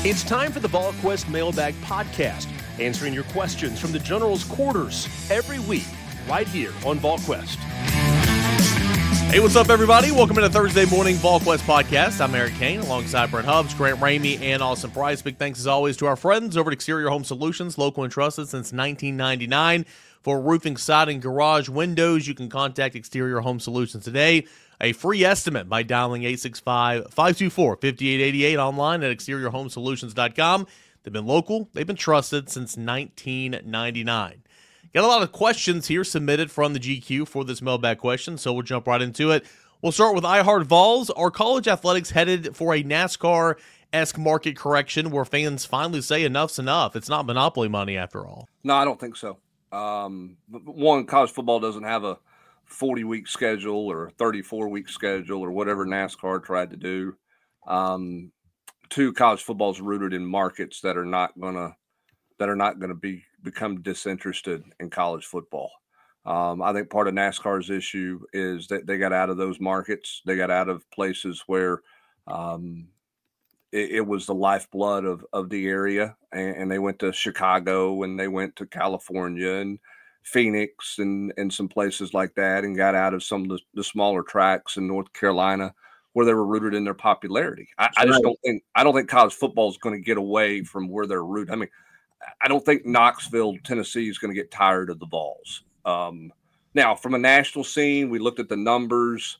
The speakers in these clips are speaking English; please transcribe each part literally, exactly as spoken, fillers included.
It's time for the VolQuest Mailbag Podcast, answering your questions from the General's quarters every week, right here on VolQuest. Hey, what's up, everybody? Welcome to the Thursday morning VolQuest Podcast. I'm Eric Kane, alongside Brent Hubbs, Grant Ramey, and Austin Price. Big thanks, as always, to our friends over at Exterior Home Solutions, local and trusted since nineteen ninety-nine. For roofing, siding, garage, windows, you can contact Exterior Home Solutions today. A free estimate by dialing eight six five, five two four, five eight eight eight online at exterior home solutions dot com. They've been local. They've been trusted since nineteen ninety-nine. Got a lot of questions here submitted from the G Q for this mailbag question, so we'll jump right into it. We'll start with I Heart Vols. Are college athletics headed for a NASCAR-esque market correction where fans finally say enough's enough? It's not monopoly money after all. No, I don't think so. Um, one, college football doesn't have a forty-week schedule or thirty-four-week schedule or whatever NASCAR tried to do. Um, two, college football is rooted in markets that are not gonna that are not gonna be become disinterested in college football. Um, I think part of NASCAR's issue is that they got out of those markets. They got out of places where um, it, it was the lifeblood of of the area, and, and they went to Chicago and they went to California and Phoenix and, and some places like that, and got out of some of the, the smaller tracks in North Carolina where they were rooted in their popularity. I, I just don't think I don't think college football is going to get away from where they're rooted. I mean, I don't think Knoxville, Tennessee is going to get tired of the Vols. Um, now, from a national scene, we looked at the numbers.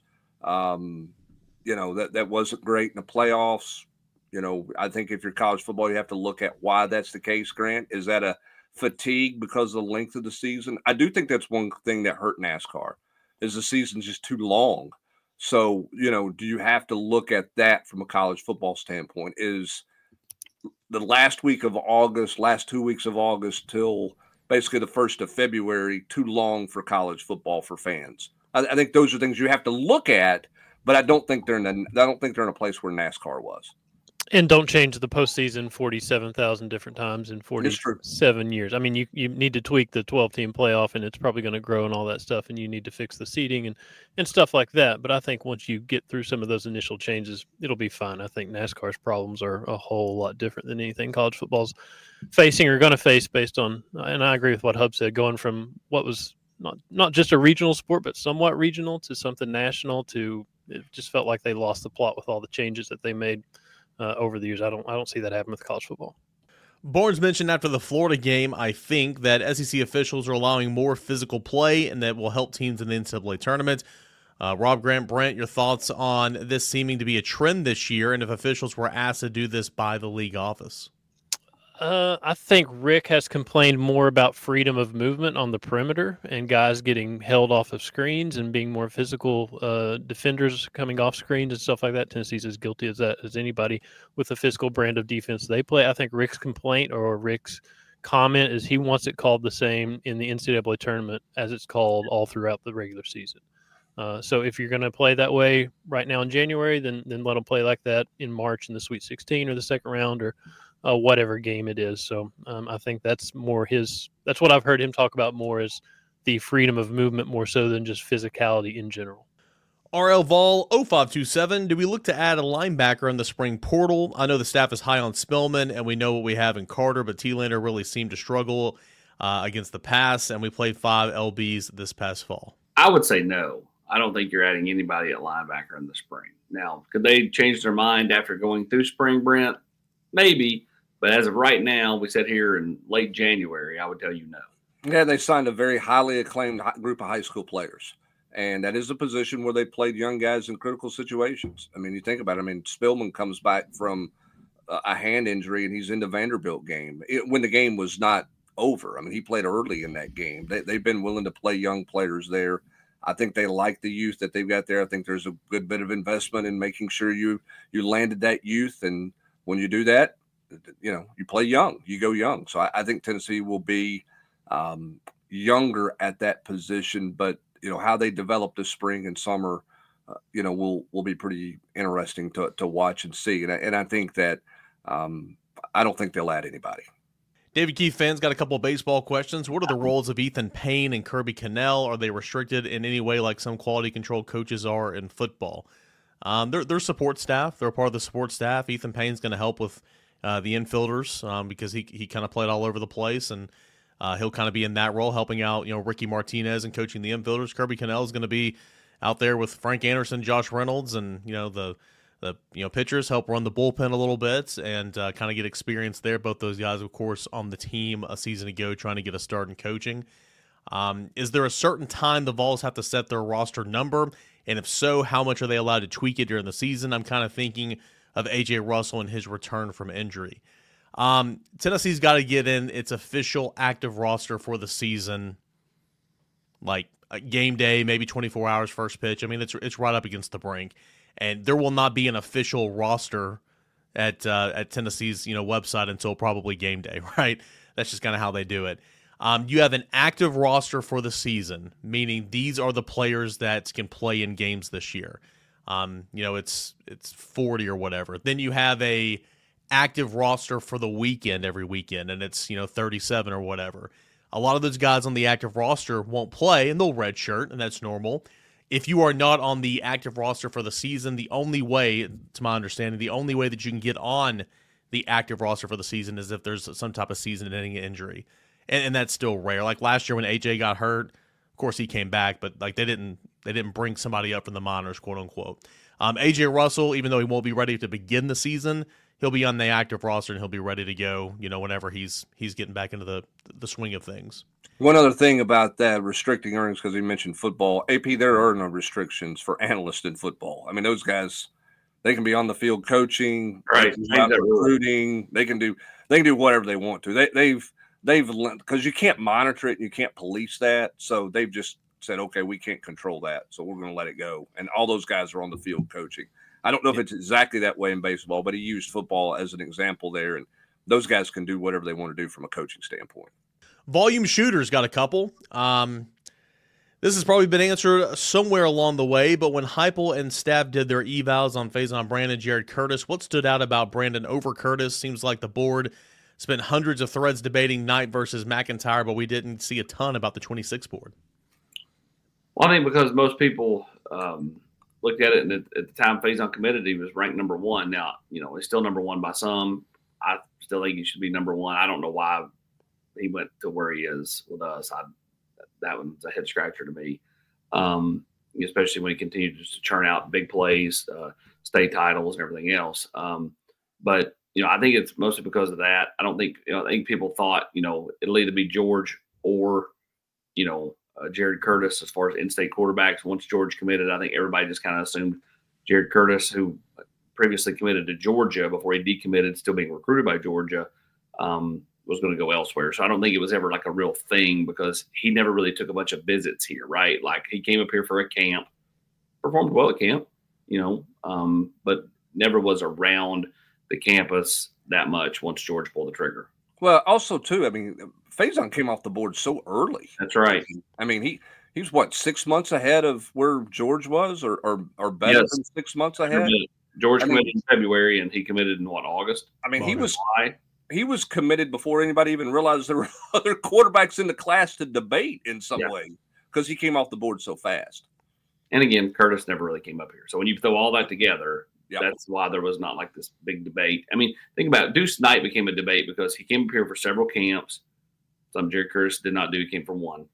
Um, you know, that, that wasn't great in the playoffs. You know, I think if you're college football, you have to look at why that's the case, Grant. Is that a fatigue because of the length of the season? I do think that's one thing that hurt NASCAR, is the season's just too long. So, you know, do you have to look at that from a college football standpoint? Is the last week of August, last two weeks of August till basically the first of February too long for college football for fans? I, I think those are things you have to look at, but I don't think they're in a, I don't think they're in a place where NASCAR was. And don't change the postseason forty-seven thousand different times in forty-seven years. I mean, you, you need to tweak the twelve-team playoff, and it's probably going to grow and all that stuff, and you need to fix the seating and, and stuff like that. But I think once you get through some of those initial changes, it'll be fine. I think NASCAR's problems are a whole lot different than anything college football's facing or going to face based on, and I agree with what Hub said, going from what was not, not just a regional sport, but somewhat regional to something national to it just felt like they lost the plot with all the changes that they made Uh, over the years. I don't I don't see that happen with college football. Barnes mentioned after the Florida game, I think, that S E C officials are allowing more physical play and that will help teams in the N C double A tournament. Uh, Rob, Grant, Brent, your thoughts on this seeming to be a trend this year, and if officials were asked to do this by the league office? Uh, I think Rick has complained more about freedom of movement on the perimeter and guys getting held off of screens and being more physical uh, defenders coming off screens and stuff like that. Tennessee's as guilty as that as anybody with the physical brand of defense they play. I think Rick's complaint or Rick's comment is he wants it called the same in the N C double A tournament as it's called all throughout the regular season. Uh, so if you're going to play that way right now in January, then then let them play like that in March in the Sweet sixteen or the second round or Uh, whatever game it is. So um, I think that's more his, that's what I've heard him talk about more is the freedom of movement more so than just physicality in general. R L Vol oh five two seven, do we look to add a linebacker in the spring portal? I know the staff is high on Spillman, and we know what we have in Carter, but T-Lander really seemed to struggle uh, against the pass, and we played five L Bs this past fall. I would say no. I don't think you're adding anybody at linebacker in the spring. Now, could they change their mind after going through spring, Brent? Maybe. But as of right now, we sit here in late January, I would tell you no. Yeah, they signed a very highly acclaimed group of high school players. And that is a position where they played young guys in critical situations. I mean, you think about it. I mean, Spillman comes back from a hand injury, and he's in the Vanderbilt game it, when the game was not over. I mean, he played early in that game. They, they've been willing to play young players there. I think they like the youth that they've got there. I think there's a good bit of investment in making sure you you landed that youth. And when you do that, you know, you play young, you go young. So I, I think Tennessee will be um, younger at that position, but you know, how they develop this spring and summer, uh, you know, will, will be pretty interesting to, to watch and see. And I, and I think that um, I don't think they'll add anybody. David Keith fans got a couple of baseball questions. What are the roles of Ethan Payne and Kirby Cannell? Are they restricted in any way like some quality control coaches are in football? Um, they're, they're support staff. They're a part of the support staff. Ethan Payne's going to help with uh, the infielders um, because he he kind of played all over the place, and uh, he'll kind of be in that role, helping out you know Ricky Martinez and coaching the infielders. Kirby Connell is going to be out there with Frank Anderson, Josh Reynolds, and you know the the you know pitchers, help run the bullpen a little bit and uh, kind of get experience there. Both those guys, of course, on the team a season ago, trying to get a start in coaching. Um, is there a certain time the Vols have to set their roster number? And if so, how much are they allowed to tweak it during the season? I'm kind of thinking of A J Russell and his return from injury. Um, Tennessee's got to get in its official active roster for the season, like game day, maybe twenty-four hours first pitch. I mean, it's it's right up against the brink, and there will not be an official roster at uh, at Tennessee's you know website until probably game day, right? That's just kind of how they do it. Um, you have an active roster for the season, meaning these are the players that can play in games this year. Um, you know, it's it's forty or whatever. Then you have a active roster for the weekend every weekend, and it's you know thirty-seven or whatever. A lot of those guys on the active roster won't play, and they'll redshirt, and that's normal. If you are not on the active roster for the season, the only way, to my understanding, the only way that you can get on the active roster for the season is if there's some type of season-ending injury. And, and that's still rare. Like last year when A J got hurt, of course he came back, but like they didn't they didn't bring somebody up from the minors, quote unquote. Um, A J Russell, even though he won't be ready to begin the season, he'll be on the active roster and he'll be ready to go. You know, whenever he's he's getting back into the the swing of things. One other thing about that restricting earnings, because you mentioned football, A P, there are no restrictions for analysts in football. I mean, those guys, they can be on the field coaching, right? Recruiting. They can do they can do whatever they want to. They, they've They've because you can't monitor it and you can't police that. So they've just said, okay, we can't control that. So we're going to let it go. And all those guys are on the field coaching. I don't know if it's exactly that way in baseball, but he used football as an example there. And those guys can do whatever they want to do from a coaching standpoint. Volume shooters got a couple. Um, this has probably been answered somewhere along the way, but when Heupel and staff did their evals on Faison Brandon, Jared Curtis, what stood out about Brandon over Curtis? Seems like the board spent hundreds of threads debating Knight versus McIntyre, but we didn't see a ton about the twenty-six board. Well, I think because most people um, looked at it, and at, at the time Faison committed, he was ranked number one. Now, you know, he's still number one by some. I still think he should be number one. I don't know why he went to where he is with us. I, that one's a head scratcher to me, um, especially when he continued to churn out big plays, uh, state titles, and everything else. Um, but You know, I think it's mostly because of that. I don't think, you know, I think people thought, you know, it'll either be George or, you know, uh, Jared Curtis as far as in-state quarterbacks. Once George committed, I think everybody just kind of assumed Jared Curtis, who previously committed to Georgia before he decommitted, still being recruited by Georgia, um, was going to go elsewhere. So I don't think it was ever like a real thing because he never really took a bunch of visits here, right? Like he came up here for a camp, performed well at camp, you know, um, but never was around the campus that much once George pulled the trigger. Well, also too, I mean, Faison came off the board so early. That's right. I mean, he he was what six months ahead of where George was, or or, or better yes. than six months ahead. George I committed mean, in February, and he committed in what August. I mean, August. he was July. He was committed before anybody even realized there were other quarterbacks in the class to debate in some yeah. way because he came off the board so fast. And again, Curtis never really came up here. So when you throw all that together. Yep. That's why there was not like this big debate. I mean, think about it. Deuce Knight became a debate because he came up here for several camps. Some Jared Curtis did not do. He came for one.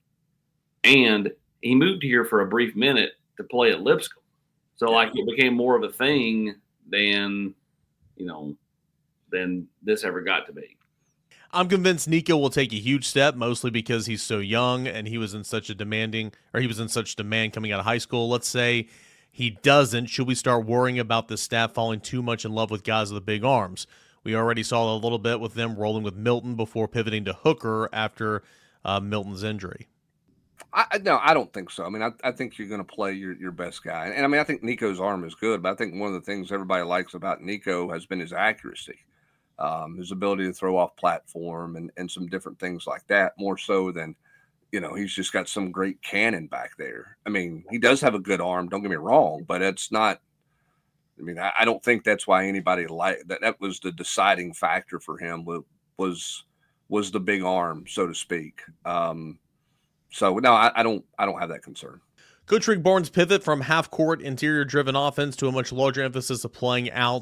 And he moved here for a brief minute to play at Lipscomb. So, yeah. like, it became more of a thing than, you know, than this ever got to be. I'm convinced Nico will take a huge step, mostly because he's so young and he was in such a demanding, or he was in such demand coming out of high school. Let's say he doesn't. Should we start worrying about the staff falling too much in love with guys with the big arms? We already saw a little bit with them rolling with Milton before pivoting to Hooker after uh, Milton's injury. I, no, I don't think so. I mean, I, I think you're going to play your, your best guy. And, I mean, I think Nico's arm is good, but I think one of the things everybody likes about Nico has been his accuracy, um, his ability to throw off platform and, and some different things like that, more so than, you know, he's just got some great cannon back there. I mean, he does have a good arm, don't get me wrong, but it's not, I mean, I, I don't think that's why anybody liked that. That was the deciding factor for him was, was the big arm, so to speak. Um, so no, I, I don't, I don't have that concern. Coach Rick Barnes' pivot from half-court interior-driven offense to a much larger emphasis of playing out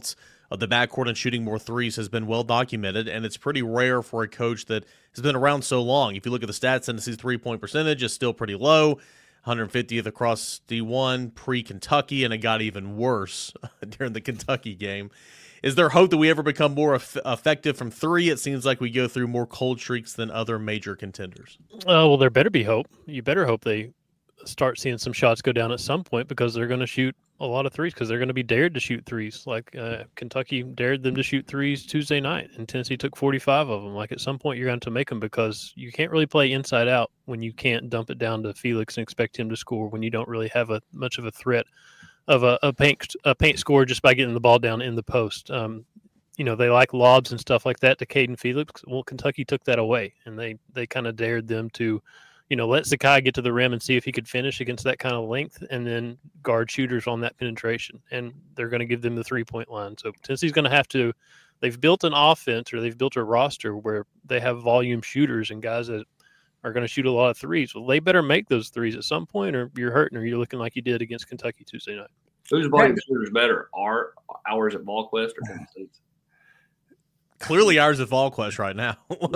of the backcourt and shooting more threes has been well documented, and it's pretty rare for a coach that has been around so long. If you look at the stats, Tennessee's three-point percentage is still pretty low, one hundred fiftieth across D one pre-Kentucky, and it got even worse during the Kentucky game. Is there hope that we ever become more eff- effective from three? It seems like we go through more cold streaks than other major contenders. Uh, well, there better be hope. You better hope they start seeing some shots go down at some point, because they're going to shoot a lot of threes, because they're going to be dared to shoot threes. Like uh, Kentucky dared them to shoot threes Tuesday night, and Tennessee took forty-five of them. Like at some point, you're going to make them, because you can't really play inside out when you can't dump it down to Felix and expect him to score when you don't really have a much of a threat of a, a paint a paint score just by getting the ball down in the post. Um, you know, they like lobs and stuff like that to Caden Felix. Well, Kentucky took that away, and they they kind of dared them to, you know, let Sakai get to the rim and see if he could finish against that kind of length, and then guard shooters on that penetration. And they're going to give them the three-point line. So Tennessee's going to have to – they've built an offense, or they've built a roster where they have volume shooters and guys that are going to shoot a lot of threes. Well, they better make those threes at some point, or you're hurting, or you're looking like you did against Kentucky Tuesday night. Whose volume shooters better, our ours at VolQuest or Tennessee's? Clearly ours at VolQuest right now.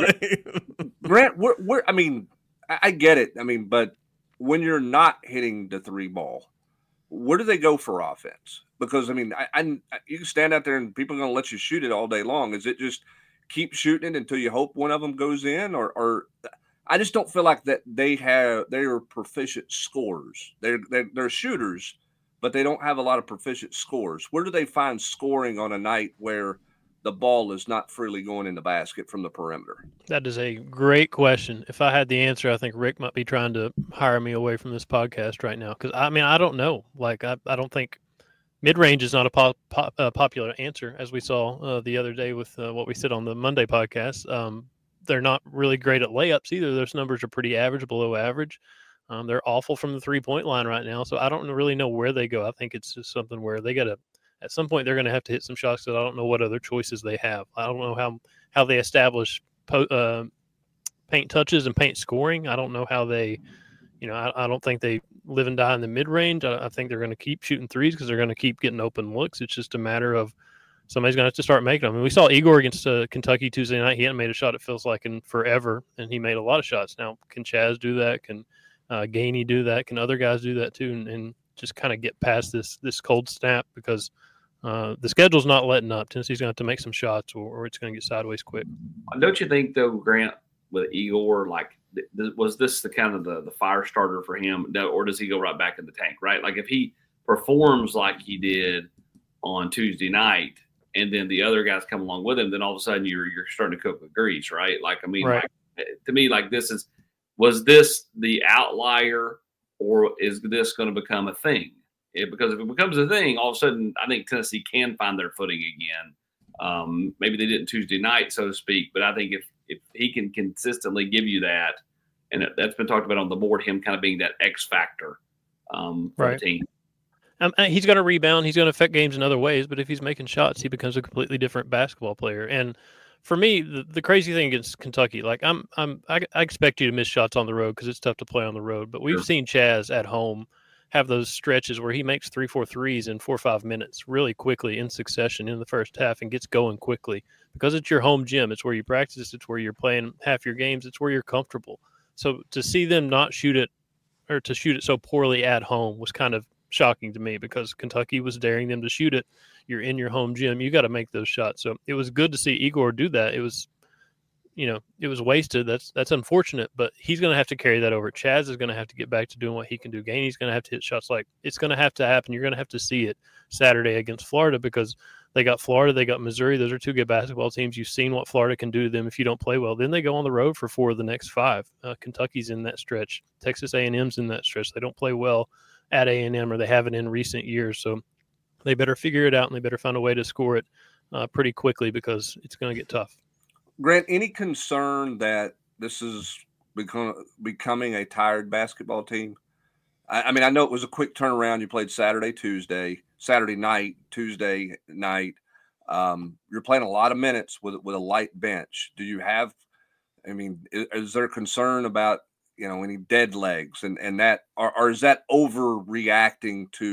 Grant, we're, we're, I mean, I, I get it. I mean, but when you're not hitting the three ball, where do they go for offense? Because, I mean, I, I you can stand out there and people are going to let you shoot it all day long. Is it just keep shooting it until you hope one of them goes in? Or, or I just don't feel like that they have, they are proficient scorers. They're, they're, they're shooters, but they don't have a lot of proficient scores. Where do they find scoring on a night where the ball is not freely going in the basket from the perimeter? That is a great question. If I had the answer, I think Rick might be trying to hire me away from this podcast right now. Because, I mean, I don't know. Like, I, I don't think mid-range is not a pop, pop, uh, popular answer, as we saw uh, the other day with uh, what we said on the Monday podcast. Um, they're not really great at layups either. Those numbers are pretty average, below average. Um, they're awful from the three-point line right now, so I don't really know where they go. I think it's just something where they got to – at some point they're going to have to hit some shots, because I don't know what other choices they have. I don't know how, how they establish po- uh, paint touches and paint scoring. I don't know how they – you know, I, I don't think they live and die in the mid-range. I, I think they're going to keep shooting threes because they're going to keep getting open looks. It's just a matter of somebody's going to have to start making them. I mean, we saw Igor against uh, Kentucky Tuesday night. He hadn't made a shot, it feels like, in forever, and he made a lot of shots. Now, can Chaz do that? Can – Uh, Gainey do that? Can other guys do that too? And, and just kind of get past this this cold snap, because uh, the schedule's not letting up. Tennessee's going to have to make some shots, or, or it's going to get sideways quick. Don't you think, though, Grant, with Igor, like, th- th- was this the kind of the, the fire starter for him, or does he go right back in the tank, right? Like, if he performs like he did on Tuesday night, and then the other guys come along with him, then all of a sudden you're you're starting to cook with grease, right? Like, I mean, right. like, to me, like, this is – was this the outlier, or is this going to become a thing? It, because if it becomes a thing, all of a sudden, I think Tennessee can find their footing again. Um, maybe they didn't Tuesday night, so to speak, but I think if if he can consistently give you that, and it, that's been talked about on the board, him kind of being that X factor um, for right. the team. Um, he's going to rebound. He's going to affect games in other ways, but if he's making shots, he becomes a completely different basketball player. And for me, the, the crazy thing against Kentucky, like I'm, I'm, I, I expect you to miss shots on the road because it's tough to play on the road. But we've Sure. seen Chaz at home have those stretches where he makes three, four threes in four or five minutes, really quickly in succession in the first half, and gets going quickly because it's your home gym. It's where you practice. It's where you're playing half your games. It's where you're comfortable. So to see them not shoot it, or to shoot it so poorly at home, was kind of shocking to me, because Kentucky was daring them to shoot it. You're in your home gym. You got to make those shots. So it was good to see Igor do that. It was, you know, it was wasted. That's that's unfortunate, but he's going to have to carry that over. Chaz is going to have to get back to doing what he can do. Gainey's going to have to hit shots. Like, it's going to have to happen. You're going to have to see it Saturday against Florida, because they got Florida, they got Missouri. Those are two good basketball teams. You've seen what Florida can do to them if you don't play well. Then they go on the road for four of the next five. Uh, Kentucky's in that stretch. Texas A and M's in that stretch. They don't play well at A and M, or they haven't in recent years. So they better figure it out, and they better find a way to score it uh, pretty quickly, because it's going to get tough. Grant, any concern that this is become, becoming a tired basketball team? I, I mean, I know it was a quick turnaround. You played Saturday, Tuesday, Saturday night, Tuesday night. Um, you're playing a lot of minutes with with a light bench. Do you have? I mean, is, is there concern about, you know, any dead legs and and that, or, or is that overreacting to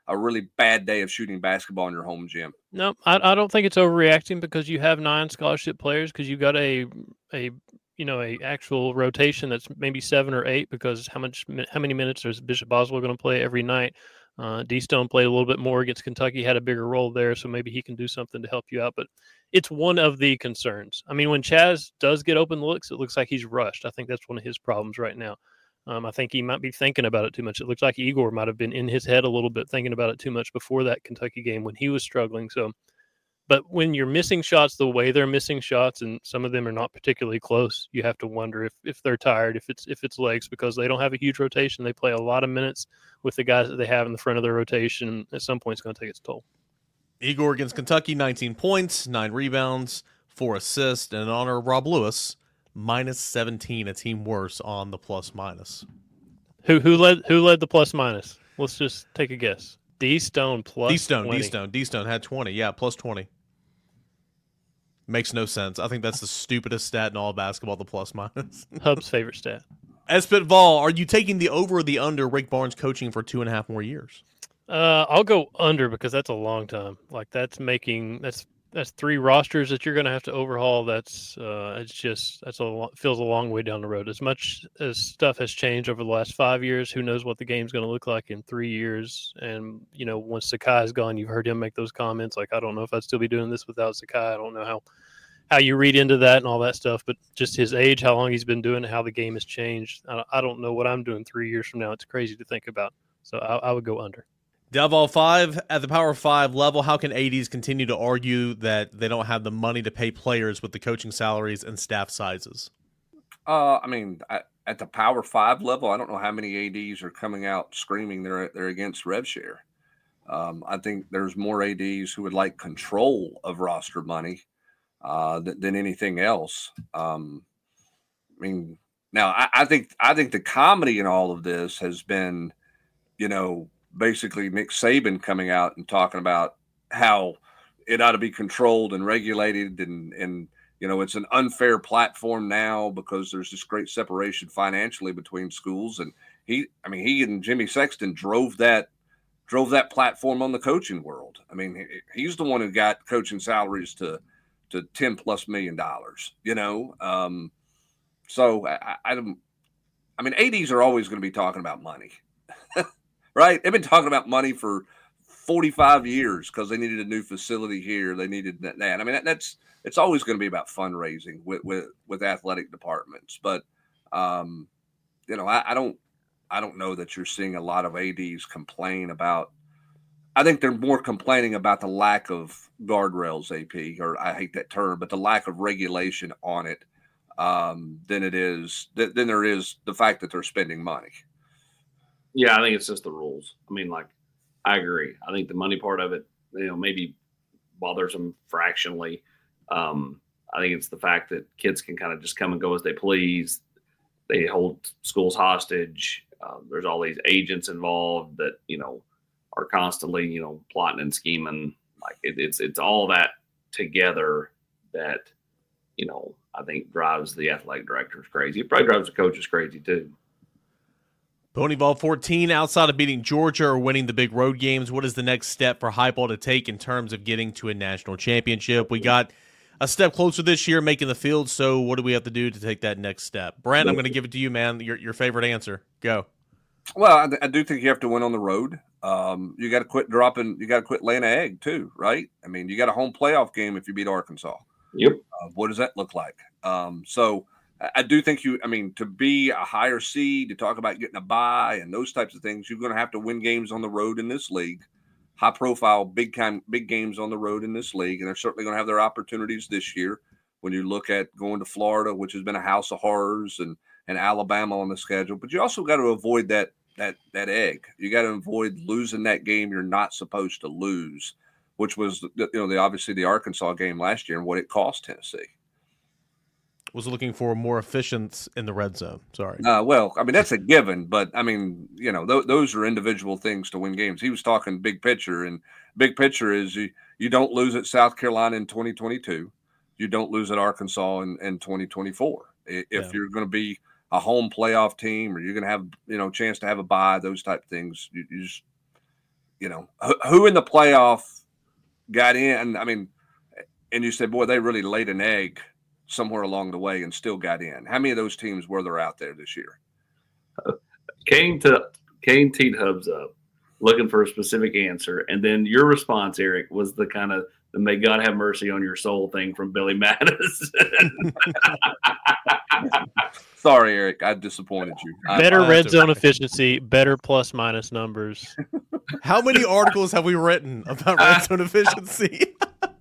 a really bad day of shooting basketball in your home gym. No, I, I don't think it's overreacting because you have nine scholarship players because you got a a you know a actual rotation that's maybe seven or eight because how much how many minutes is Bishop Boswell going to play every night? Uh, D Stone played a little bit more against Kentucky, had a bigger role there, so maybe he can do something to help you out. But it's one of the concerns. I mean, when Chaz does get open looks, it looks like he's rushed. I think that's one of his problems right now. Um, I think he might be thinking about it too much. It looks like Igor might have been in his head a little bit, thinking about it too much before that Kentucky game when he was struggling. So, but when you're missing shots the way they're missing shots, and some of them are not particularly close, you have to wonder if, if they're tired, if it's if it's legs, because they don't have a huge rotation. They play a lot of minutes with the guys that they have in the front of their rotation. At some point, it's going to take its toll. Igor against Kentucky, nineteen points, nine rebounds, four assists, and in honor of Rob Lewis, minus seventeen, a team worse on the plus minus. Who who led who led the plus minus? Let's just take a guess. D Stone plus D Stone, twenty. D Stone, D Stone had twenty. Yeah, plus twenty. Makes no sense. I think that's the stupidest stat in all of basketball, the plus minus. Hub's favorite stat. Espit Vol, are you taking the over or the under Rick Barnes coaching for two and a half more years? Uh, I'll go under because that's a long time. Like that's making that's that's three rosters that you're going to have to overhaul. That's uh, it's just that's a lo- feels a long way down the road. As much as stuff has changed over the last five years, who knows what the game's going to look like in three years? And you know, once Sakai is gone, you've heard him make those comments like, "I don't know if I'd still be doing this without Sakai." I don't know how how you read into that and all that stuff, but just his age, how long he's been doing it, how the game has changed. I, I don't know what I'm doing three years from now. It's crazy to think about. So I, I would go under. Delval five, at the Power five level, how can A Ds continue to argue that they don't have the money to pay players with the coaching salaries and staff sizes? Uh, I mean, I, at the Power five level, I don't know how many A Ds are coming out screaming they're they're against rev share. Um, I think there's more A Ds who would like control of roster money uh, than, than anything else. Um, I mean, now I, I think I think the comedy in all of this has been, you know, basically Nick Saban coming out and talking about how it ought to be controlled and regulated, and and you know, it's an unfair platform now because there's this great separation financially between schools. And he, I mean, he and Jimmy Sexton drove that drove that platform on the coaching world. I mean, he, he's the one who got coaching salaries to to ten plus million dollars. You know, um, so I, I don't. I mean, A Ds are always going to be talking about money. Right? They've been talking about money for forty-five years because they needed a new facility here. They needed that. that. I mean, that, that's it's always going to be about fundraising with with, with athletic departments. But um, you know, I, I don't I don't know that you're seeing a lot of A Ds complain about. I think they're more complaining about the lack of guardrails, A P, or I hate that term, but the lack of regulation on it um, than it is th- than there is the fact that they're spending money. Yeah, I think it's just the rules. I mean, like, I agree. I think the money part of it, you know, maybe bothers them fractionally. Um, I think it's the fact that kids can kind of just come and go as they please. They hold schools hostage. Uh, there's all these agents involved that, you know, are constantly, you know, plotting and scheming. Like it, it's it's all that together that, you know, I think drives the athletic directors crazy. It probably drives the coaches crazy too. Ponyville fourteen, outside of beating Georgia or winning the big road games, what is the next step for Heupel to take in terms of getting to a national championship? We got a step closer this year making the field, so what do we have to do to take that next step? Brent, I'm going to give it to you, man. Your your favorite answer. Go. Well, I, I do think you have to win on the road. Um, you got to quit dropping. You got to quit laying an egg too, right? I mean, you got a home playoff game if you beat Arkansas. Yep. Uh, what does that look like? Um, so I, I do think you. I mean, to be a higher seed, to talk about getting a bye and those types of things, you're going to have to win games on the road in this league. High profile, big time, big games on the road in this league, and they're certainly going to have their opportunities this year. When you look at going to Florida, which has been a house of horrors, and and Alabama on the schedule, but you also got to avoid that that that egg. You got to avoid losing that game you're not supposed to lose, which was you know the obviously the Arkansas game last year and what it cost Tennessee. Was looking for more efficiency in the red zone. Sorry. Uh, well, I mean that's a given, but I mean you know th- those are individual things to win games. He was talking big picture, and big picture is you you don't lose at South Carolina in twenty twenty-two, you don't lose at Arkansas in, in twenty twenty-four. If yeah. you're going to be a home playoff team, or you're going to have, you know, chance to have a bye, those type of things. You, you just, you know, who, who in the playoff got in? I mean, and you said, boy, they really laid an egg somewhere along the way and still got in. How many of those teams were there out there this year? Kane to Kane teed Hubs up, looking for a specific answer, and then your response, Eric, was the kind of the "May God have mercy on your soul" thing from Billy Mattis. Sorry, Eric, I disappointed you. Better I, I red zone efficiency, better plus minus numbers. How many articles have we written about red zone efficiency?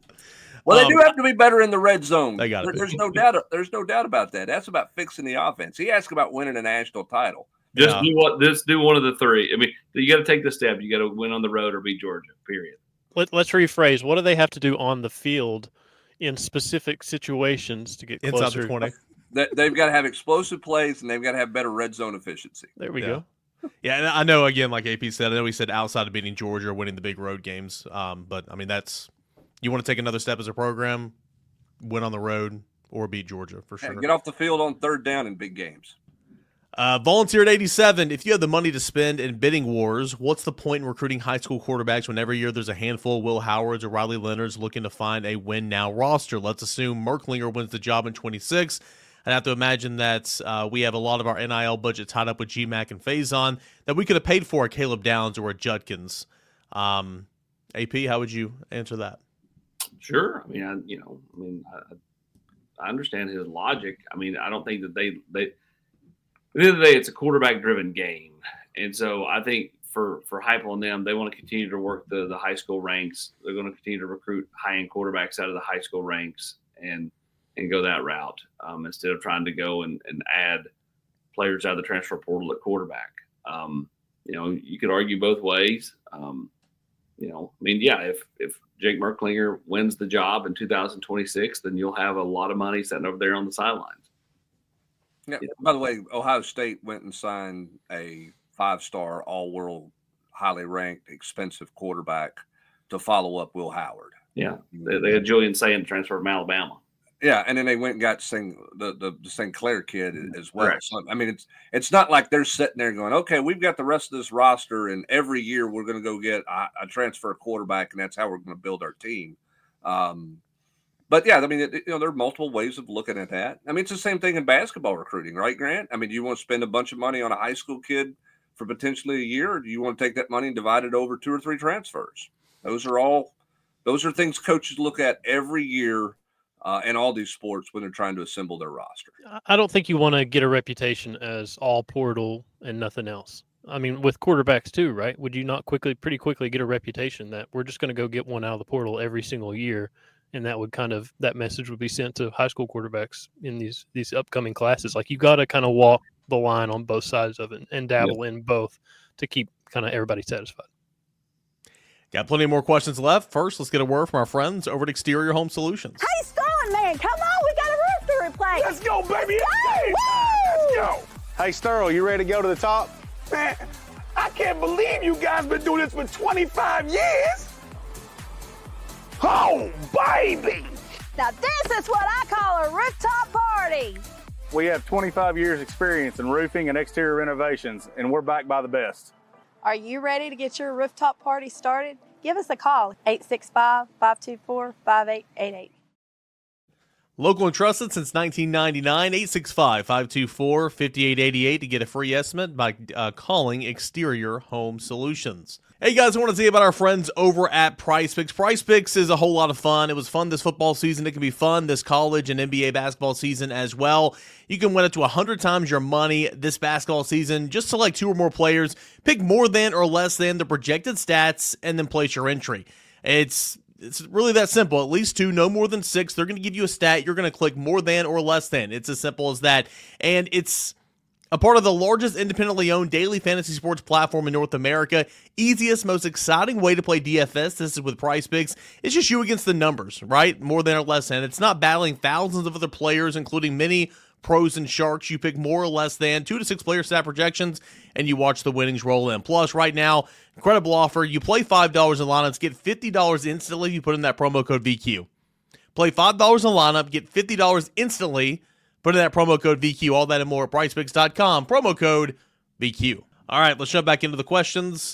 Well, they um, do have to be better in the red zone. They got there, it. There's no doubt. There's no doubt about that. That's about fixing the offense. He asked about winning a national title. Just Yeah. do what. Just do one of the three. I mean, you got to take the step. You got to win on the road or beat Georgia. Period. Let, let's rephrase. What do they have to do on the field in specific situations to get Inside closer? the twenty. They, they've got to have explosive plays and they've got to have better red zone efficiency. There we Yeah. go. Yeah, and I know, again, like A P said, I know he said outside of beating Georgia or winning the big road games. Um, but, I mean, that's – you want to take another step as a program, win on the road, or beat Georgia for sure. Yeah, get off the field on third down in big games. Uh, volunteer at eighty-seven. If you have the money to spend in bidding wars, what's the point in recruiting high school quarterbacks when every year there's a handful of Will Howards or Riley Leonards looking to find a win-now roster? Let's assume Merklinger wins the job in twenty-six. I'd have to imagine that uh, we have a lot of our N I L budget tied up with G MAC and Faison that we could have paid for a Caleb Downs or a Judkins. Um, A P, how would you answer that? Sure. I mean, I, you know, I mean, I, I understand his logic. I mean, I don't think that they they. At the end of the day, it's a quarterback-driven game, and so I think for for Heupel and them, they want to continue to work the the high school ranks. They're going to continue to recruit high-end quarterbacks out of the high school ranks and and go that route um, instead of trying to go and, and add players out of the transfer portal at quarterback. Um, you know, you could argue both ways. Um, you know, I mean, yeah, if if Jake Merklinger wins the job in two thousand twenty-six, then you'll have a lot of money sitting over there on the sidelines. Yeah. By the way, Ohio State went and signed a five-star, all-world, highly ranked, expensive quarterback to follow up Will Howard. Yeah, they, they had Julian Saying transfer from Alabama. Yeah, and then they went and got Sing, the, the the Sinclair kid as well. Correct. So I mean, it's it's not like they're sitting there going, okay, we've got the rest of this roster, and every year we're going to go get a, a transfer quarterback, and that's how we're going to build our team. Um, but yeah, I mean, it, you know, there are multiple ways of looking at that. I mean, it's the same thing in basketball recruiting, right, Grant? I mean, do you want to spend a bunch of money on a high school kid for potentially a year, or do you want to take that money and divide it over two or three transfers? Those are all, those are things coaches look at every year. Uh, in all these sports when they're trying to assemble their roster. I don't think you want to get a reputation as all portal and nothing else. I mean, with quarterbacks too, right? Would you not quickly, pretty quickly get a reputation that we're just going to go get one out of the portal every single year? And that would kind of, that message would be sent to high school quarterbacks in these, these upcoming classes. Like you got to kind of walk the line on both sides of it and dabble yep. in both to keep kind of everybody satisfied. Got plenty more questions left. First, let's get a word from our friends over at Exterior Home Solutions. Hey, Sterling, man, come on. We got a roof to replace. Let's go, baby. Let's go. Hey, Sterling, you ready to go to the top? Man, I can't believe you guys been doing this for twenty-five years. Oh, baby. Now, this is what I call a rooftop party. We have twenty-five years experience in roofing and exterior renovations, and we're backed by the best. Are you ready to get your rooftop party started? Give us a call, eight six five, five two four, five eight eight eight. Local and trusted since nineteen ninety-nine, eight six five, five two four, five eight eight eight to get a free estimate by uh, calling Exterior Home Solutions. Hey guys, I want to tell you about our friends over at Prize Picks. Prize Picks is a whole lot of fun. It was fun this football season. It can be fun this college and N B A basketball season as well. You can win up to one hundred times your money this basketball season. Just select two or more players, pick more than or less than the projected stats, and then place your entry. It's It's really that simple. At least two, no more than six. They're going to give you a stat. You're going to click more than or less than. It's as simple as that. And it's a part of the largest independently owned daily fantasy sports platform in North America. Easiest, most exciting way to play D F S. This is with Prize Picks. It's just you against the numbers, right? More than or less than. It's not battling thousands of other players, including many pros and sharks. You pick more or less than two to six player stat projections, and you watch the winnings roll in. Plus, right now, incredible offer. You play five dollars in lineups, get fifty dollars instantly if you put in that promo code V Q. Play five dollars in lineup, get fifty dollars instantly. Put in that promo code V Q. All that and more at prize picks dot com. Promo code V Q. All right, let's jump back into the questions.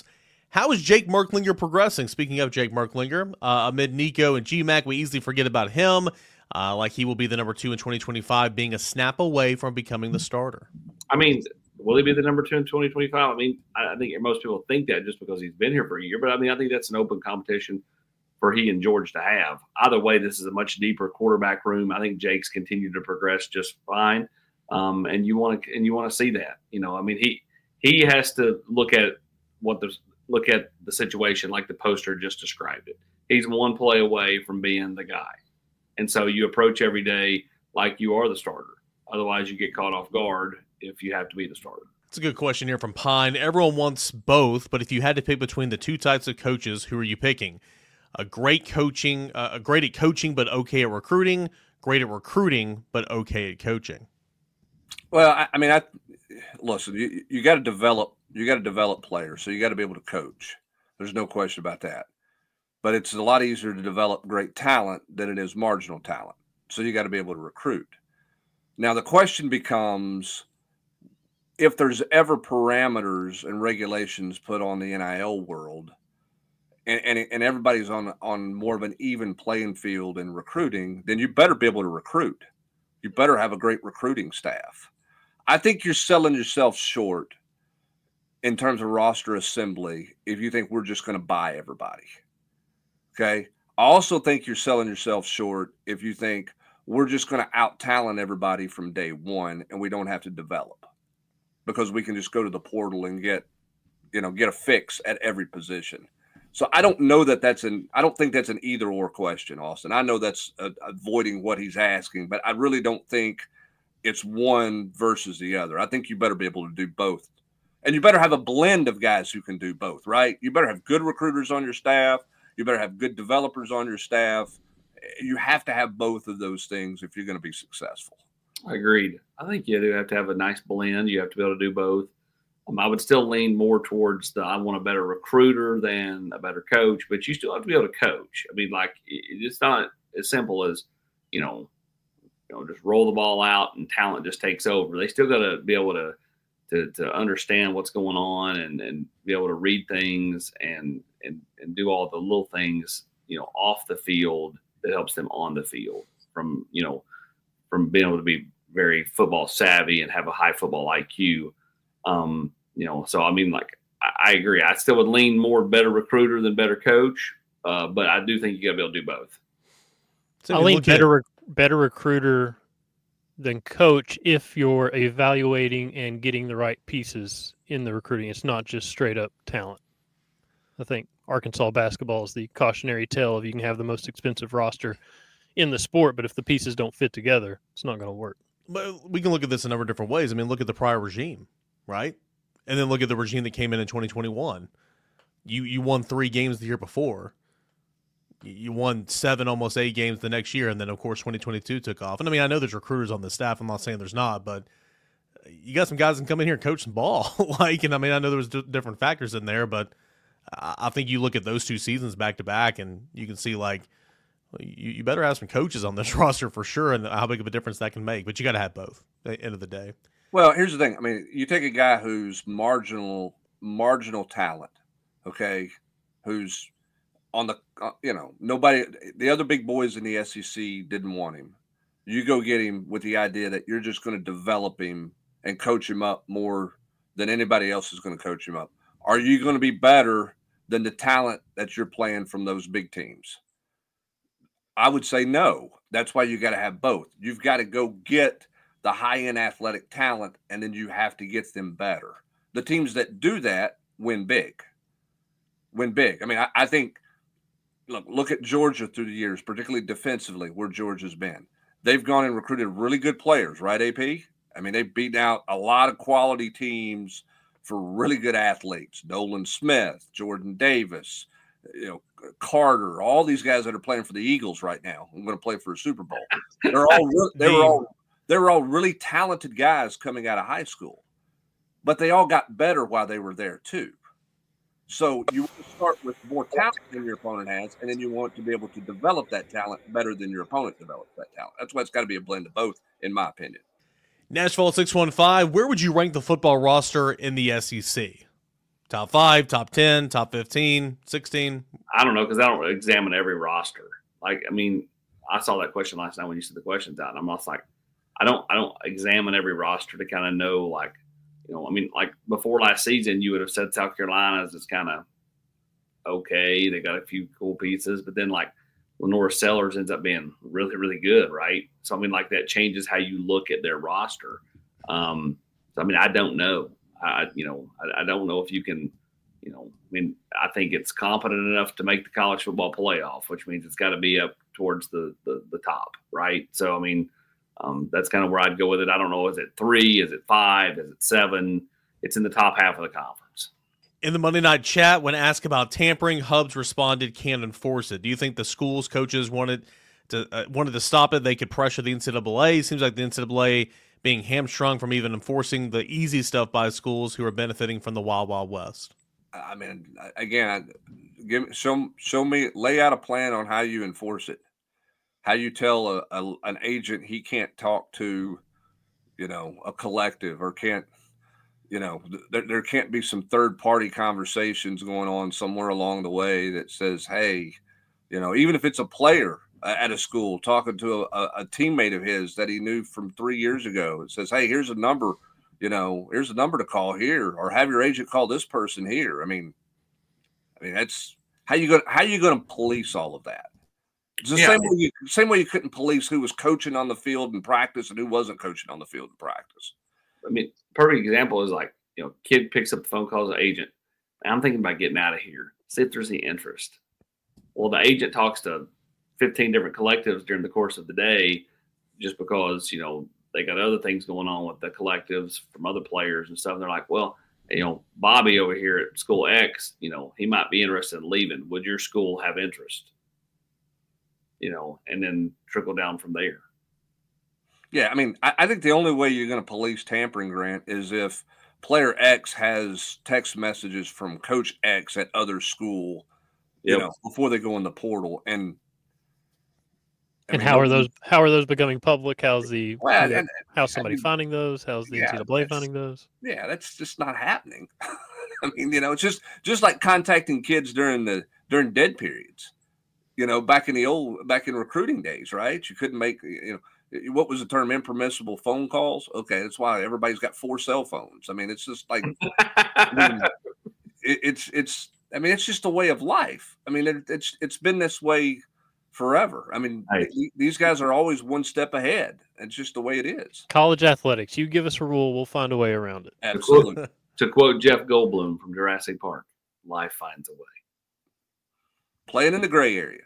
How is Jake Merklinger progressing? Speaking of Jake Merklinger, uh, amid Nico and G-Mac, we easily forget about him, uh, like he will be the number two in twenty twenty-five, being a snap away from becoming the starter. I mean, will he be the number two in twenty twenty-five? I mean, I think most people think that just because he's been here for a year, but I mean, I think that's an open competition for he and George to have. Either way, this is a much deeper quarterback room. I think Jake's continued to progress just fine, um, and you want to and you want to see that. You know, I mean, he he has to look at what the look at the situation like the poster just described it. He's one play away from being the guy, and so you approach every day like you are the starter. Otherwise, you get caught off guard if you have to be the starter. It's a good question here from Pine. Everyone wants both, but if you had to pick between the two types of coaches, who are you picking? A great coaching, uh, a great at coaching but okay at recruiting, great at recruiting but okay at coaching. Well, I, I mean, I listen. You, you got to develop. You got to develop players, so you got to be able to coach. There's no question about that. But it's a lot easier to develop great talent than it is marginal talent. So you got to be able to recruit. Now the question becomes, if there's ever parameters and regulations put on the N I L world, and, and, and everybody's on, on more of an even playing field in recruiting, then you better be able to recruit. You better have a great recruiting staff. I think you're selling yourself short in terms of roster assembly if you think we're just going to buy everybody. Okay? I also think you're selling yourself short if you think we're just going to out-talent everybody from day one and we don't have to develop because we can just go to the portal and get, you know, get a fix at every position. So I don't know that that's an – I don't think that's an either-or question, Austin. I know that's uh, avoiding what he's asking, but I really don't think it's one versus the other. I think you better be able to do both. And you better have a blend of guys who can do both, right? You better have good recruiters on your staff. You better have good developers on your staff. You have to have both of those things if you're going to be successful. Agreed. I think you do have to have a nice blend. You have to be able to do both. Um, I would still lean more towards the I want a better recruiter than a better coach, but you still have to be able to coach. I mean, like, it's not as simple as, you know, you know, just roll the ball out and talent just takes over. They still got to be able to, to to understand what's going on and, and be able to read things and, and and do all the little things, you know, off the field that helps them on the field, from, you know, from being able to be very football savvy and have a high football I Q. Um, you know, so, I mean, like, I, I agree. I still would lean more better recruiter than better coach, uh, but I do think you got to be able to do both. So I lean better, at- better recruiter than coach if you're evaluating and getting the right pieces in the recruiting. It's not just straight up talent. I think Arkansas basketball is the cautionary tale of you can have the most expensive roster in the sport, but if the pieces don't fit together, it's not going to work. But we can look at this a number of different ways. I mean, look at the prior regime, right? And then look at the regime that came in in twenty twenty-one. You you won three games the year before. You won seven, almost eight games the next year, and then, of course, twenty twenty-two took off. And, I mean, I know there's recruiters on the staff. I'm not saying there's not, but you got some guys that can come in here and coach some ball. like, and, I mean, I know there was d- different factors in there, but I think you look at those two seasons back-to-back, and you can see, like, you, you better have some coaches on this roster for sure and how big of a difference that can make. But you got to have both at the end of the day. Well, here's the thing. I mean, you take a guy who's marginal marginal talent, okay, who's on the, uh, you know, nobody – the other big boys in the S E C didn't want him. You go get him with the idea that you're just going to develop him and coach him up more than anybody else is going to coach him up. Are you going to be better than the talent that you're playing from those big teams? I would say no. That's why you got to have both. You've got to go get the high-end athletic talent, and then you have to get them better. The teams that do that win big. Win big. I mean, I, I think look, look at Georgia through the years, particularly defensively, where Georgia's been. They've gone and recruited really good players, right, A P? I mean, they've beaten out a lot of quality teams for really good athletes. Nolan Smith, Jordan Davis, you know, Carter, all these guys that are playing for the Eagles right now. I'm going to play for a Super Bowl. They're all really, they were all they were all really talented guys coming out of high school, but they all got better while they were there too. So you want to start with more talent than your opponent has, and then you want to be able to develop that talent better than your opponent develops that talent. That's why it's got to be a blend of both, in my opinion. Nashville six one five, where would you rank the football roster in the S E C? Top five, top ten, top fifteen, sixteen? I don't know, because I don't examine every roster. Like, I mean, I saw that question last night when you said the questions out, and I'm just like, I don't, I don't examine every roster to kind of know, like, you know, I mean, like before last season, you would have said South Carolina's is kind of okay. They got a few cool pieces, but then like Lenora Sellers ends up being really, really good, right? So I mean, like that changes how you look at their roster. Um, so I mean, I don't know. I, you know, I, I don't know if you can, you know, I mean, I think it's competent enough to make the college football playoff, which means it's got to be up towards the, the the top, right? So I mean, um, that's kind of where I'd go with it. I don't know, is it three? Is it five? Is it seven? It's in the top half of the conference. In the Monday night chat, when asked about tampering, Hubs responded, "Can't enforce it." Do you think the schools coaches wanted to uh, wanted to stop it? They could pressure the N C double A. Seems like the N C double A being hamstrung from even enforcing the easy stuff by schools who are benefiting from the Wild Wild West. I mean, again, give show show me lay out a plan on how you enforce it. How you tell a, a an agent he can't talk to, you know, a collective, or can't, you know, there, there can't be some third party conversations going on somewhere along the way that says, hey, you know, even if it's a player at a school talking to a, a teammate of his that he knew from three years ago, it says, hey, here's a number, you know, here's a number to call here, or have your agent call this person here. I mean, I mean, that's how you going how you going to police all of that? It's the Yeah. same way you same way you couldn't police who was coaching on the field in practice and who wasn't coaching on the field in practice. I mean, perfect example is like, you know, kid picks up the phone, calls the agent. I'm thinking about getting out of here. See if there's any interest. Well, the agent talks to fifteen different collectives during the course of the day, just because, you know, they got other things going on with the collectives from other players and stuff. And they're like, well, you know, Bobby over here at school X, you know, he might be interested in leaving. Would your school have interest? You know, and then trickle down from there. Yeah, I mean, I, I think the only way you're going to police tampering, Grant, is if player X has text messages from Coach X at other school, you Yep. know, before they go in the portal. And I And mean, how are those? How are those becoming public? How's the? Well, and- how's somebody I mean, finding those? How's the yeah, N C double A that's- finding those? Yeah, that's just not happening. I mean, you know, it's just just like contacting kids during the during dead periods. You know, back in the old back in recruiting days, right? You couldn't make, you know, what was the term, impermissible phone calls? Okay, that's why everybody's got four cell phones. I mean, it's just like I mean, it, it's it's I mean, it's just a way of life. I mean, it, it's it's been this way forever. I mean, Right. th- these guys are always one step ahead. It's just the way it is. College athletics. You give us a rule, we'll find a way around it. Absolutely. To quote Jeff Goldblum from Jurassic Park, life finds a way. Playing in the gray area.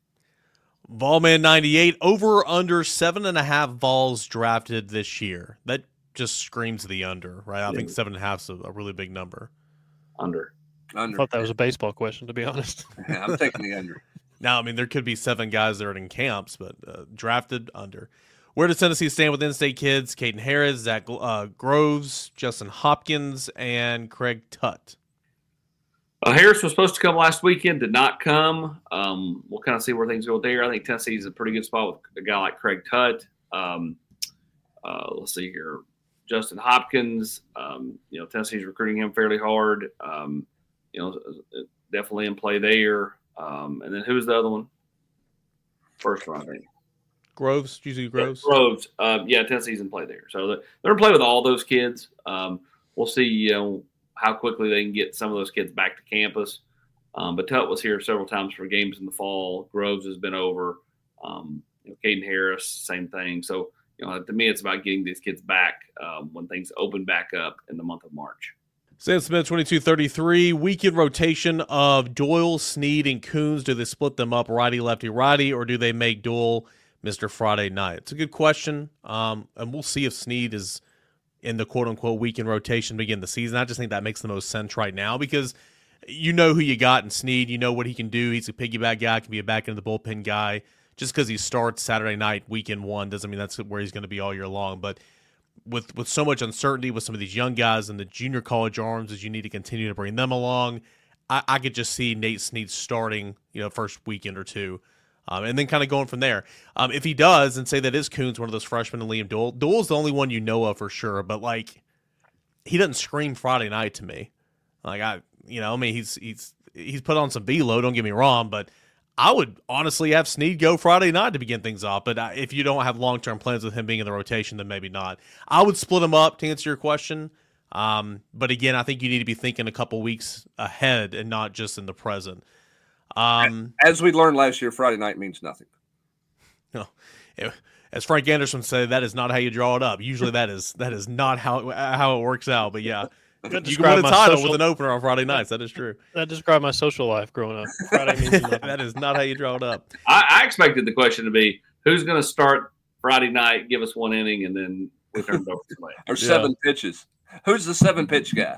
Volman ninety-eight, over or under seven and a half Vols drafted this year. That just screams the under, right? I Yeah. think seven and a half is a, a really big number. Under. I Under. thought that was a baseball question, to be honest. Yeah, I'm taking the under. Now, I mean, there could be seven guys that are in camps, but uh, drafted under. Where does Tennessee stand with in-state kids? Caden Harris, Zach uh, Groves, Justin Hopkins, and Craig Tutt. Uh, Harris was supposed to come last weekend, did not come. Um, we'll kind of see where things go there. I think Tennessee's a pretty good spot with a guy like Craig Tutt. Um, uh, let's see here. Justin Hopkins, um, you know, Tennessee's recruiting him fairly hard. Um, you know, definitely in play there. Um, and then who's the other one? First one, I think. Groves, usually Groves. Groves. Uh, yeah, Tennessee's in play there. So they're going to play with all those kids. Um, we'll see, you know, how quickly they can get some of those kids back to campus. Um, but Tutt was here several times for games in the fall. Groves has been over. Um, you know, Caden Harris, same thing. So, you know, to me, it's about getting these kids back um, when things open back up in the month of March. Sam Smith, twenty-two thirty-three. Weekend rotation of Doyle, Snead, and Coons. Do they split them up righty, lefty, righty, or do they make Doyle Mister Friday night? It's a good question. Um, and we'll see if Snead is in the quote-unquote weekend rotation to begin the season. I just think that makes the most sense right now because you know who you got in Snead. You know what he can do. He's a piggyback guy, can be a back into the bullpen guy. Just because he starts Saturday night, weekend one, doesn't mean that's where he's going to be all year long. But with with so much uncertainty with some of these young guys and the junior college arms, as you need to continue to bring them along, I, I could just see Nate Snead starting, you know, first weekend or two. Um, and then kind of going from there. Um, if he does, and say that is Coons, one of those freshmen, and Liam Doyle, Doyle's the only one you know of for sure, but, like, he doesn't scream Friday night to me. Like, I You know, I mean, he's he's he's put on some B-load, don't get me wrong, but I would honestly have Snead go Friday night to begin things off. But if you don't have long-term plans with him being in the rotation, then maybe not. I would split him up to answer your question. Um, but again, I think you need to be thinking a couple weeks ahead and not just in the present. Um, As we learned last year, Friday night means nothing. No, as Frank Anderson said, that is not how you draw it up. Usually, that is that is not how how it works out. But yeah, you can win a title social, with an opener on Friday nights. That is true. That described my social life growing up. Friday means nothing. That is not how you draw it up. I, I expected the question to be, who's going to start Friday night, give us one inning, and then we turn it over to play. Or seven yeah. pitches. Who's the seven pitch guy?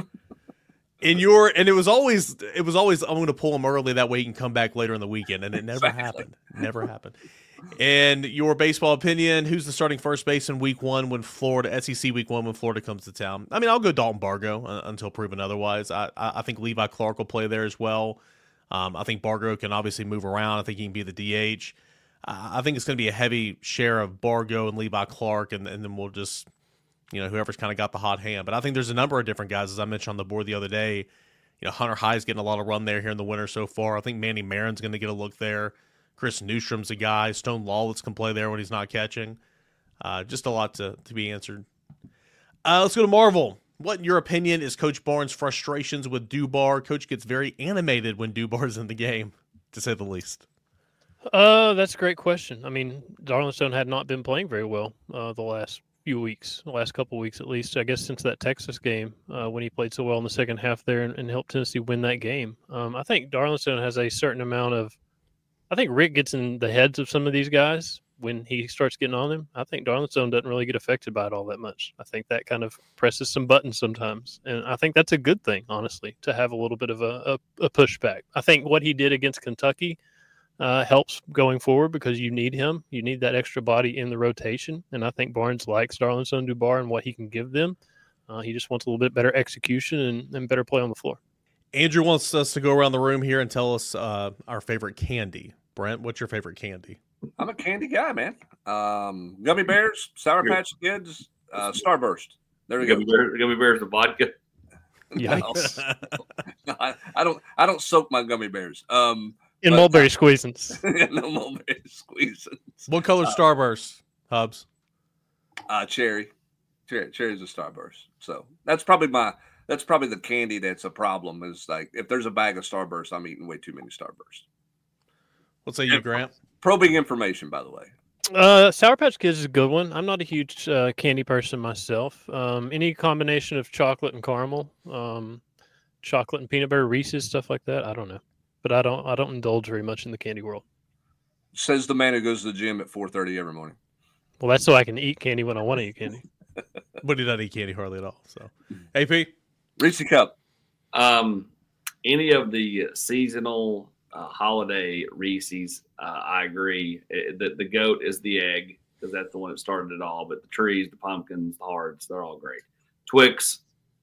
In your and it was always it was always I'm going to pull him early that way he can come back later in the weekend, and it never exactly. happened. Never happened. And your baseball opinion: who's the starting first base in Week One when Florida S E C Week One when Florida comes to town? I mean, I'll go Dalton Bargo uh, until proven otherwise. I I think Levi Clark will play there as well. Um, I think Bargo can obviously move around. I think he can be the D H. Uh, I think it's going to be a heavy share of Bargo and Levi Clark, and, and then we'll just. You know, whoever's kind of got the hot hand. But I think there's a number of different guys, as I mentioned on the board the other day. You know, Hunter High's getting a lot of run there here in the winter so far. I think Manny Marin's going to get a look there. Chris Newstrom's a guy. Stone Lawless can play there when he's not catching. Uh, just a lot to, to be answered. Uh, let's go to Marvel. What, in your opinion, is Coach Barnes' frustrations with Dubar? Coach gets very animated when Dubar's in the game, to say the least. Uh, that's a great question. I mean, Darlington had not been playing very well uh, the last few weeks, the last couple of weeks at least, I guess, since that Texas game uh, when he played so well in the second half there and, and helped Tennessee win that game. Um, I think Darlington has a certain amount of – I think Rick gets in the heads of some of these guys when he starts getting on them. I think Darlington doesn't really get affected by it all that much. I think that kind of presses some buttons sometimes. And I think that's a good thing, honestly, to have a little bit of a, a, a pushback. I think what he did against Kentucky – Uh, helps going forward because you need him. You need that extra body in the rotation. And I think Barnes likes Darlington Dubar and what he can give them. Uh, he just wants a little bit better execution and, and better play on the floor. Andrew wants us to go around the room here and tell us uh, our favorite candy. Brent, what's your favorite candy? I'm a candy guy, man. Um, gummy bears, Sour Patch Kids, uh, Starburst. There we gummy go. Bear, gummy bears with vodka. Yikes. no, I, I don't. I don't soak my gummy bears. Um, In but, mulberry squeezins. no mulberry squeezins. What color uh, Starburst, Hubs? Uh, cherry. Cherry. Cherry's a Starburst. So that's probably my. That's probably the candy that's a problem. Is like if there's a bag of Starburst, I'm eating way too many Starburst. What say you, Grant? Probing information, by the way. Uh, Sour Patch Kids is a good one. I'm not a huge uh, candy person myself. Um, any combination of chocolate and caramel, um, chocolate and peanut butter, Reese's, stuff like that. I don't know. But I don't I don't indulge very much in the candy world. Says the man who goes to the gym at four thirty every morning. Well, that's so I can eat candy when I want to eat candy. But he doesn't eat candy hardly at all. So, A P? Reese Cup. Um, any of the seasonal uh, holiday Reese's, uh, I agree. It, the, the goat is the egg because that's the one that started it all. But the trees, the pumpkins, the hearts, they're all great. Twix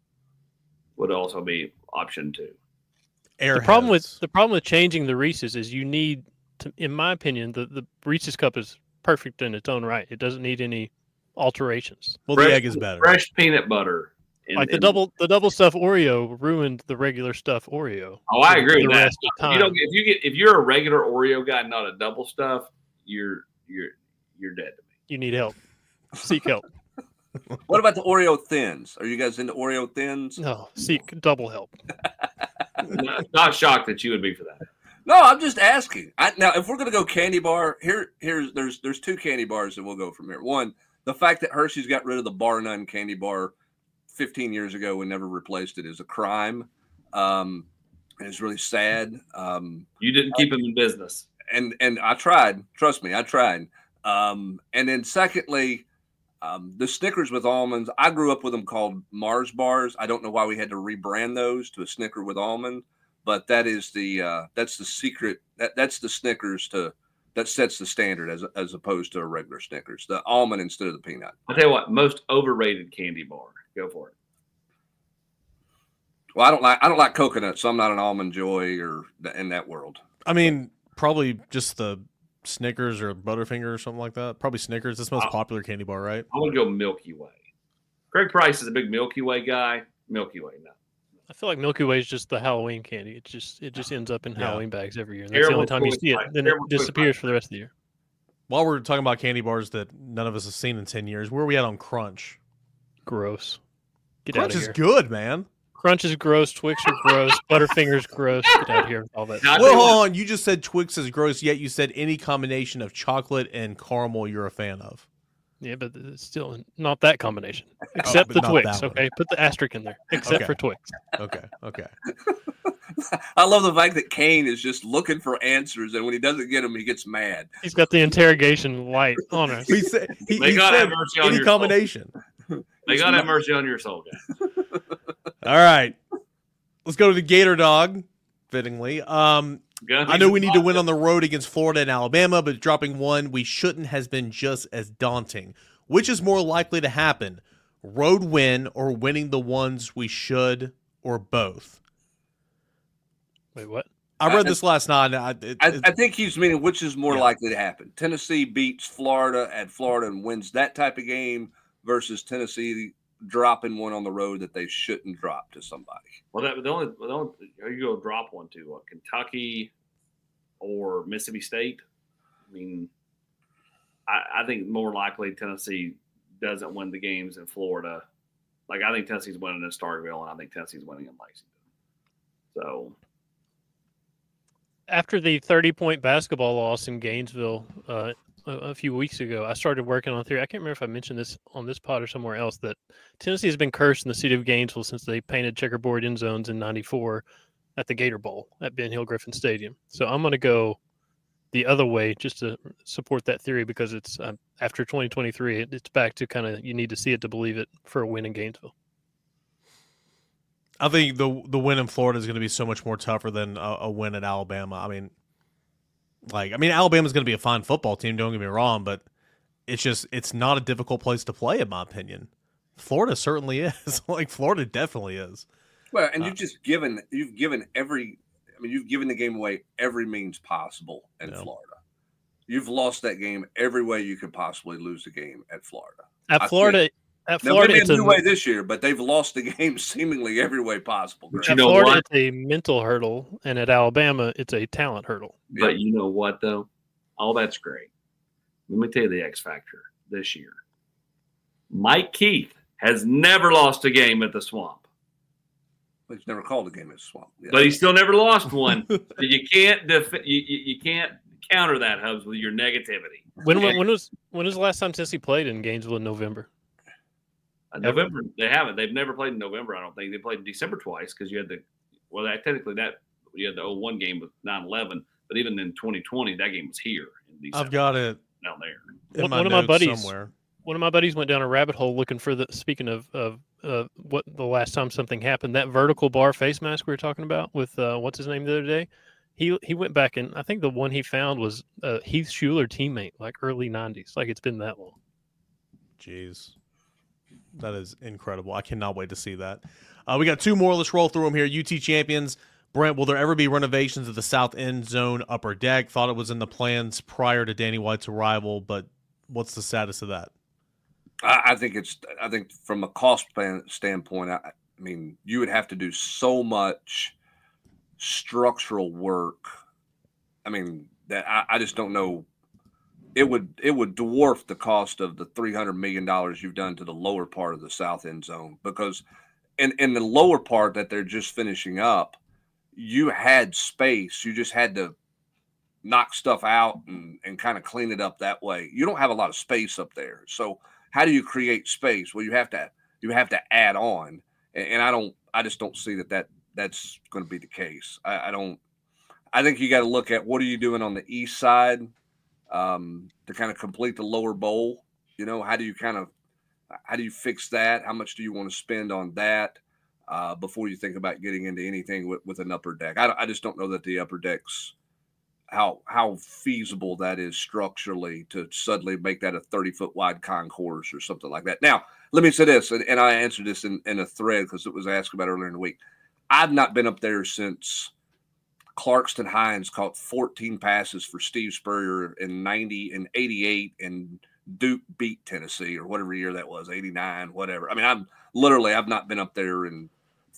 would also be option two. Airheads. The problem with the problem with changing the Reese's is you need to, in my opinion, the, the Reese's cup is perfect in its own right. It doesn't need any alterations. Well, fresh, the egg is better. Fresh peanut butter. In, like the in, double the double stuff Oreo ruined the regular stuff Oreo. Oh, I agree with that. If you, don't, if you get if you're a regular Oreo guy, not a double stuff, you're you're you're dead to me. You need help. Seek help. What about the Oreo Thins? Are you guys into Oreo Thins? No, seek double help. not, not shocked that you would be for that. No, I'm just asking. I, now, if we're going to go candy bar, here, here's there's there's two candy bars that we'll go from here. One, the fact that Hershey's got rid of the Bar None candy bar fifteen years ago and never replaced it is a crime. Um, and it's really sad. Um, you didn't keep them in business, and and I tried. Trust me, I tried. Um, and then secondly. Um, the Snickers with almonds, I grew up with them called Mars bars. I don't know why we had to rebrand those to a Snicker with almond, but that is the uh, that's the secret. That that's the Snickers to that sets the standard as as opposed to a regular Snickers. The almond instead of the peanut. I'll tell you what, most overrated candy bar. Go for it. Well, I don't like I don't like coconut, so I'm not an Almond Joy or in that world. I mean, probably just the Snickers or Butterfinger or something like that. Probably Snickers. That's the most popular candy bar, right? I would go Milky Way. Greg Price is a big Milky Way guy. Milky Way, no. I feel like Milky Way is just the Halloween candy. It just it just ends up in Yeah. Halloween bags every year. And that's the Terrible only time you choice see it. by- Then it terrible choice by- disappears for the rest of the year. While we're talking about candy bars that none of us have seen in ten years, where are we at on Crunch? Gross. Get Crunch out of is here. good, man. Crunch is gross. Twix are gross. Butterfinger's gross. Get out of here with all that. Now, I Well, tell you hold what, on. You just said Twix is gross, yet you said any combination of chocolate and caramel you're a fan of. Yeah, but it's still not that combination. Except but the not Twix, that one. okay? Put the asterisk in there. Except Okay. for Twix. Okay, okay. I love the fact that Kane is just looking for answers, and when he doesn't get them, he gets mad. He's got the interrogation light on us. He said, he, They he gotta said have mercy on any your soul. combination. they got to have mercy on your soul, guys. All right. Let's go to the Gator Dog, fittingly. Um, I know we need to win on the road against Florida and Alabama, but dropping one we shouldn't has been just as daunting. Which is more likely to happen? Road win or winning the ones we should, or both? Wait, what? I read I- this last night. and I, it, I, it- I think he's meaning which is more Yeah. likely to happen. Tennessee beats Florida at Florida and wins that type of game versus Tennessee dropping one on the road that they shouldn't drop to somebody. Well, that, the only, the only you go drop one to what, Kentucky or Mississippi State. I mean, I, I think more likely Tennessee doesn't win the games in Florida. Like I think Tennessee's winning in Starkville, and I think Tennessee's winning in Lexington. So After the thirty-point basketball loss in Gainesville uh, a, a few weeks ago, I started working on a theory. I can't remember if I mentioned this on this pod or somewhere else, that Tennessee has been cursed in the city of Gainesville since they painted checkerboard end zones in ninety-four at the Gator Bowl at Ben Hill Griffin Stadium. So I'm going to go the other way just to support that theory, because it's uh, after twenty twenty-three, it, it's back to kind of you need to see it to believe it for a win in Gainesville. I think the the win in Florida is going to be so much more tougher than a, a win at Alabama. I mean, like, I mean, Alabama's going to be a fine football team. Don't get me wrong, but it's just it's not a difficult place to play, in my opinion. Florida certainly is. Like, Florida definitely is. Well, and Uh, you've just given you've given every I mean, you've given the game away every means possible in Yeah. Florida. You've lost that game every way you could possibly lose the game at Florida. At I Florida, at Now, Florida, maybe it's a a new way this year, but they've lost the game seemingly every way possible. But Greg. you At know Florida, what? it's a mental hurdle, and at Alabama, it's a talent hurdle. But you know what, though? All that's great. Let me tell you the X factor this year. Mike Keith has never lost a game at the Swamp, He's never called a game at Swamp. Yeah. but he still never lost one. So you can't def- you, you, you can't counter that, Hubs, with your negativity. When, when when was when was the last time Tennessee played in Gainesville in November? Uh, November, they haven't. They've never played in November. I don't think they played in December twice because you had the well, that technically that you had the oh one game with nine eleven, but even in twenty twenty, that game was here in December. I've got it down there. in One- my one of my notes buddies- somewhere. One of my buddies went down a rabbit hole looking for the. Speaking of of uh, what the last time something happened, that vertical bar face mask we were talking about with uh, what's his name the other day. He he went back and I think the one he found was uh, Heath Schuler teammate, like early nineties. Like it's been that long. Jeez. That is incredible. I cannot wait to see that. Uh, we got two more. Let's roll through them here. U T champions. Brent, will there ever be renovations of the south end zone upper deck? Thought it was in the plans prior to Danny White's arrival, but what's the status of that? I, I think it's. I think from a cost plan standpoint, I, I mean, you would have to do so much structural work. I mean, that I, I just don't know. It would it would dwarf the cost of the three hundred million dollars you've done to the lower part of the south end zone, because in in the lower part that they're just finishing up, you had space. You just had to knock stuff out and, and kind of clean it up that way. You don't have a lot of space up there. So how do you create space? Well, you have to you have to add on. And, and I don't I just don't see that, that that's going to be the case. I, I don't I think you got to look at what are you doing on the east side um, to kind of complete the lower bowl. You know, how do you kind of how do you fix that? How much do you want to spend on that uh, before you think about getting into anything with, with an upper deck? I, I just don't know that the upper decks how how feasible that is structurally to suddenly make that a thirty foot wide concourse or something like that. Now, let me say this, and, and I answered this in, in a thread because it was asked about earlier in the week. I've not been up there since Clarkston Hines caught fourteen passes for Steve Spurrier in ninety and eighty-eight, and Duke beat Tennessee or whatever year that was, eighty-nine, whatever. I mean, I'm literally I've not been up there in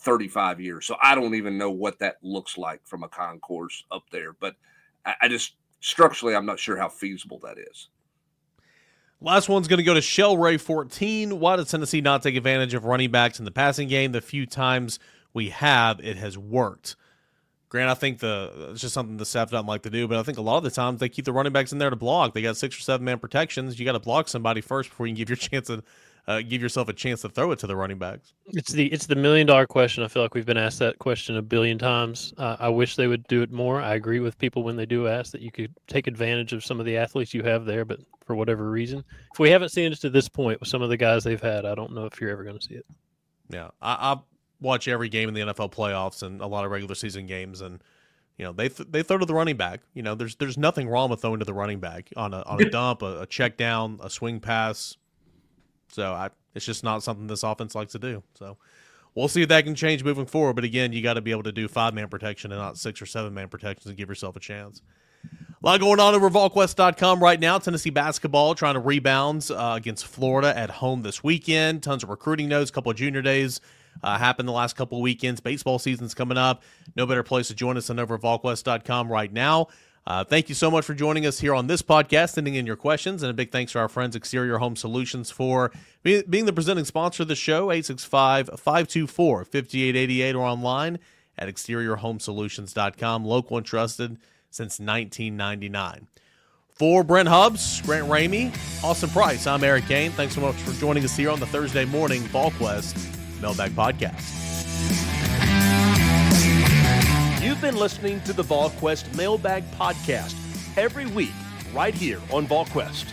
thirty-five years. So I don't even know what that looks like from a concourse up there. But I, I just structurally, I'm not sure how feasible that is. Last one's going to go to Shell Ray fourteen. Why does Tennessee not take advantage of running backs in the passing game? The few times we have, it has worked. Grant, I think the it's just something the staff doesn't like to do, but I think a lot of the times they keep the running backs in there to block. They got six or seven man protections. You got to block somebody first before you can give your chance to uh, give yourself a chance to throw it to the running backs. It's the it's the million dollar question. I feel like we've been asked that question a billion times. Uh, I wish they would do it more. I agree with people when they do ask that you could take advantage of some of the athletes you have there, but for whatever reason, if we haven't seen it to this point with some of the guys they've had, I don't know if you're ever going to see it. Yeah, I, I watch every game in the N F L playoffs and a lot of regular season games, and you know they th- they throw to the running back. You know, there's there's nothing wrong with throwing to the running back on a on a dump, a, a check down, a swing pass. So I, it's just not something this offense likes to do. So we'll see if that can change moving forward. But again, you got to be able to do five man protection and not six or seven man protections and give yourself a chance. A lot going on over VolQuest dot com right now. Tennessee basketball trying to rebound uh, against Florida at home this weekend. Tons of recruiting notes, a couple of junior days uh, happened the last couple of weekends. Baseball season's coming up. No better place to join us than over at VolQuest dot com right now. Uh, thank you so much for joining us here on this podcast, sending in your questions, and a big thanks to our friends Exterior Home Solutions for be, being the presenting sponsor of the show, eight six five, five two four, five eight eight eight, or online at exterior home solutions dot com. Local and trusted since nineteen ninety-nine. For Brent Hubbs, Grant Ramey, Austin Price, I'm Eric Kane. Thanks so much for joining us here on the Thursday morning VolQuest Mailbag Podcast. You've been listening to the VolQuest Mailbag Podcast every week right here on VolQuest.